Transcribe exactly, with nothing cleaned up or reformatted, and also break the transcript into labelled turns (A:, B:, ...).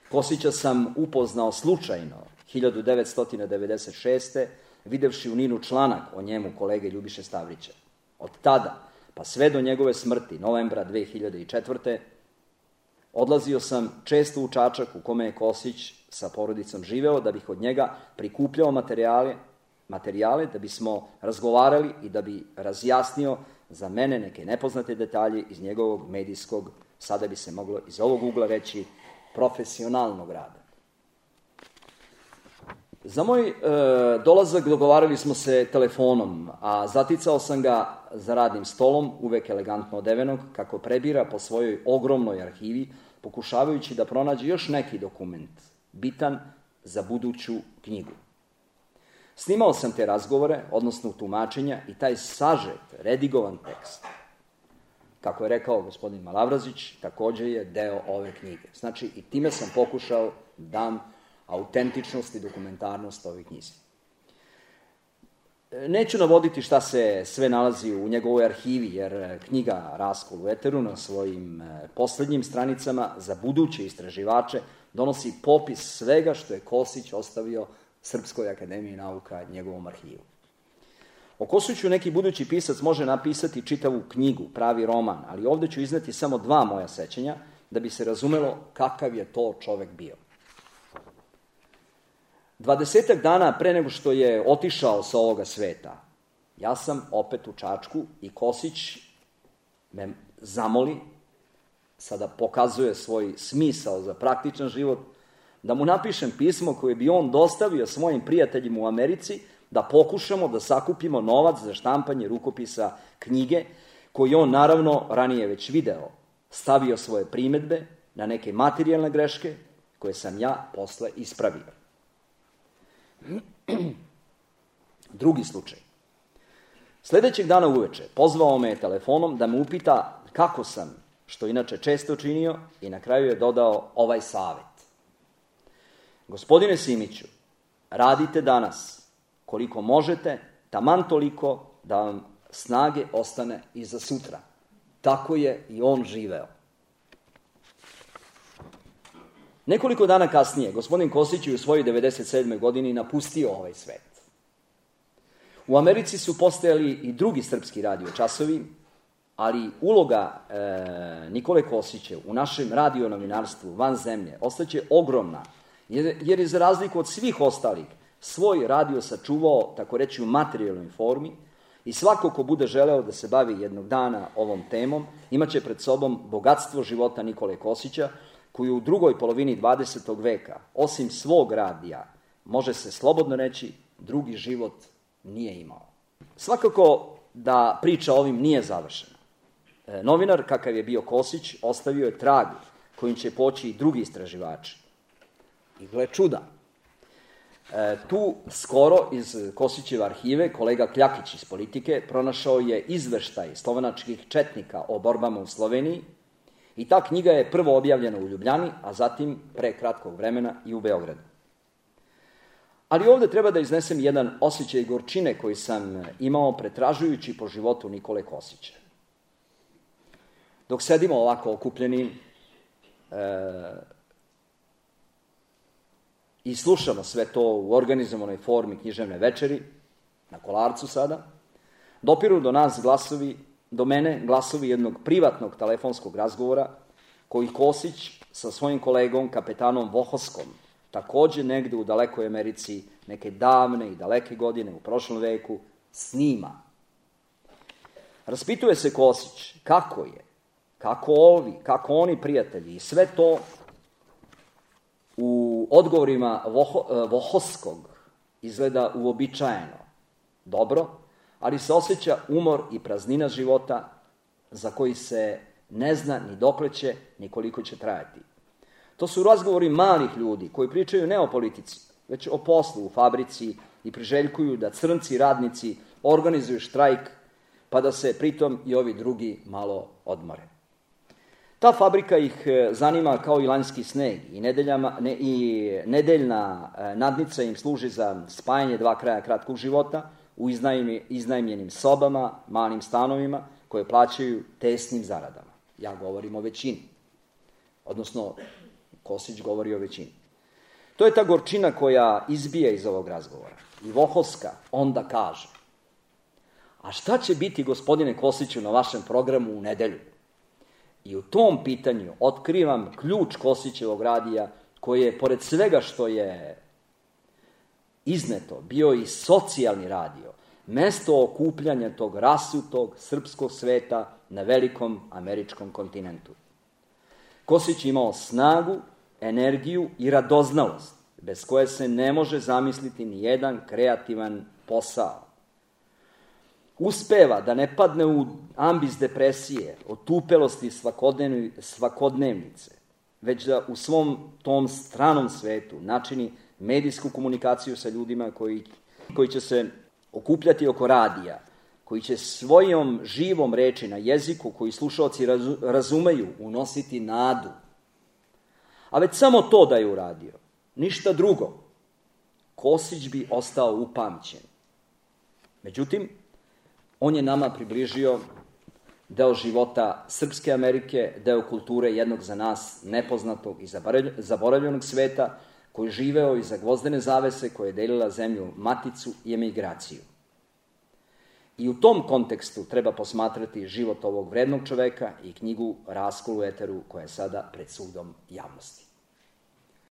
A: Kosića sam upoznao slučajno hiljadu devetsto devedeset šeste. videvši u Ninu članak o njemu kolege Ljubiše Stavrića. Od tada, pa sve do njegove smrti, novembra dve hiljade četvrte. odlazio sam često u Čačak u kome je Kosić sa porodicom živeo, da bih od njega prikupljao materijale, materijale da bismo razgovarali i da bi razjasnio za mene neke nepoznate detalje iz njegovog medijskog, sada bi se moglo iz ovog ugla reći, profesionalnog rada. Za moj e, dolazak dogovarali smo se telefonom, a zaticao sam ga za radnim stolom, uvek elegantno odevenog, kako prebira po svojoj ogromnoj arhivi, pokušavajući da pronađe još neki dokument, bitan za buduću knjigu. Snimao sam te razgovore, odnosno tumačenja, i taj sažet, redigovan tekst, kako je rekao gospodin Malavrazić, takođe je deo ove knjige. Znači, i time sam pokušao dam autentičnost i dokumentarnost ovih knjizi. Neću navoditi šta se sve nalazi u njegovoj arhivi, jer knjiga Raskol u eteru na svojim poslednjim stranicama za buduće istraživače donosi popis svega što je Kosić ostavio Srpskoj akademiji nauka, njegovom arhivu. O Kosiću neki budući pisac može napisati čitavu knjigu, pravi roman, ali ovde ću izneti samo dva moja sećanja da bi se razumelo kakav je to čovek bio. Dvadesetak dana pre nego što je otišao sa ovoga sveta, ja sam opet u Čačku i Kosić me zamoli, sada pokazuje svoj smisao za praktičan život, da mu napišem pismo koje bi on dostavio svojim prijateljima u Americi, da pokušamo da sakupimo novac za štampanje rukopisa knjige, koji on naravno ranije već video, stavio svoje primedbe na neke materijalne greške koje sam ja posle ispravio. Drugi slučaj. Sledećeg dana uveče pozvao me je telefonom da me upita kako sam, što inače često činio, i na kraju je dodao ovaj savet. Gospodine Simiću, radite danas koliko možete, taman toliko da vam snage ostane i za sutra. Tako je i on živeo. Nekoliko dana kasnije, gospodin Kosić je u svojoj devedeset sedmoj godini napustio ovaj svet. U Americi su postojali i drugi srpski radio časovi, ali uloga e, Nikole Kosića u našem radio novinarstvu van zemlje ostaće ogromna, jer, jer je za razliku od svih ostalih svoj radio sačuvao, tako reći, u materijalnoj formi, i svako ko bude želeo da se bavi jednog dana ovom temom, imaće pred sobom bogatstvo života Nikole Kosića, koji u drugoj polovini dvadesetog veka, osim svog radija, može se slobodno reći, drugi život nije imao. Svakako da priča ovim nije završena. E, novinar, kakav je bio Kosić, ostavio je trag kojim će poći i drugi istraživači. I gle čuda. E, tu skoro iz Kosićeve arhive kolega Kljakić iz Politike pronašao je izveštaj slovenačkih četnika o borbama u Sloveniji, i ta knjiga je prvo objavljena u Ljubljani, a zatim pre kratkog vremena i u Beogradu. Ali ovde treba da iznesem jedan osjećaj gorčine koji sam imao pretražujući po životu Nikole Kosića. Dok sedimo ovako okupljeni e, i slušamo sve to u organizovanoj formi književne večeri, na Kolarcu sada, dopiru do nas glasovi, do mene glasovi jednog privatnog telefonskog razgovora koji Kosić sa svojim kolegom, kapetanom Vohoskom, takođe negde u dalekoj Americi, neke davne i daleke godine u prošlom veku, snima. Raspituje se Kosić kako je, kako ovi, kako oni prijatelji, i sve to u odgovorima Voho, Vohoskog izgleda uobičajeno, dobro, ali se osjeća umor i praznina života za koji se ne zna ni dokle će, ni koliko će trajati. To su razgovori malih ljudi koji pričaju ne o politici, već o poslu u fabrici i priželjkuju da crnci radnici organizuju štrajk, pa da se pritom i ovi drugi malo odmore. Ta fabrika ih zanima kao i lanjski sneg i, nedeljama, ne, i nedeljna nadnica im služi za spajanje dva kraja kratkog života u iznajmljenim sobama, malim stanovima koje plaćaju tesnim zaradama. Ja govorim o većini. Odnosno, Kostić govori o većini. To je ta gorčina koja izbija iz ovog razgovora. I Vohoska onda kaže: a šta će biti, gospodine Kostiću, na vašem programu u nedelju? I u tom pitanju otkrivam ključ Kostićevog radija, koji je, pored svega što je izneto, bio i socijalni radio, mesto okupljanja tog rasutog srpskog sveta na velikom američkom kontinentu. Kostić imao snagu, energiju i radoznalost, bez koje se ne može zamisliti ni jedan kreativan posao. Uspeva da ne padne u ambis depresije, otupelosti svakodnevnice, već da u svom tom stranom svetu načini medijsku komunikaciju sa ljudima koji, koji će se okupljati oko radija, koji će svojom živom reči na jeziku koji slušaoci razumeju unositi nadu. A već samo to da je uradio, ništa drugo, Kostić bi ostao upamćen. Međutim, on je nama približio deo života Srpske Amerike, deo kulture jednog za nas nepoznatog i zaboravljenog sveta, koji je živeo iza gvozdene zavese koja je delila zemlju maticu i emigraciju. I u tom kontekstu treba posmatrati život ovog vrednog čoveka i knjigu Raskol u eteru koja je sada pred sudom javnosti.